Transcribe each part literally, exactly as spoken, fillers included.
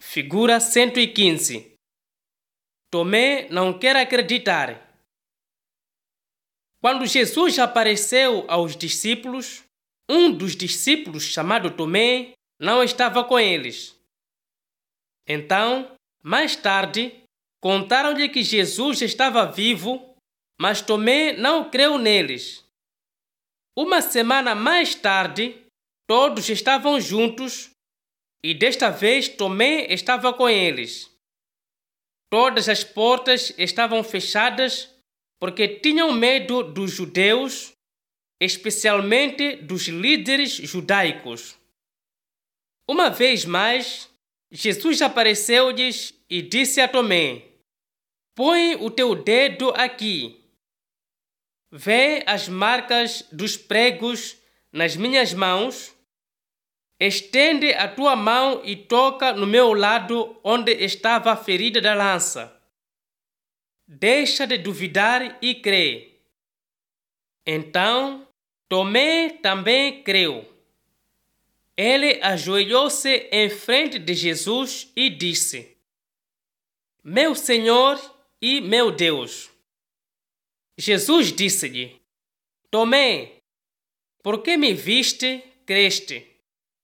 Figura cento e quinze. Tomé não quer acreditar. Quando Jesus apareceu aos discípulos, um dos discípulos, chamado Tomé, não estava com eles. Então, mais tarde, contaram-lhe que Jesus estava vivo, mas Tomé não creu neles. Uma semana mais tarde, todos estavam juntos e desta vez Tomé estava com eles. Todas as portas estavam fechadas porque tinham medo dos judeus, especialmente dos líderes judaicos. Uma vez mais, Jesus apareceu-lhes e disse a Tomé: "Põe o teu dedo aqui. Vê as marcas dos pregos nas minhas mãos. Estende a tua mão e toca no meu lado onde estava a ferida da lança. Deixa de duvidar e crê." Então, Tomé também creu. Ele ajoelhou-se em frente de Jesus e disse: "Meu Senhor e meu Deus." Jesus disse-lhe: "Tomé, porque me viste, creste.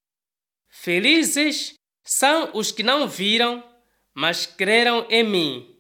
Felizes são os que não viram, mas creram em mim."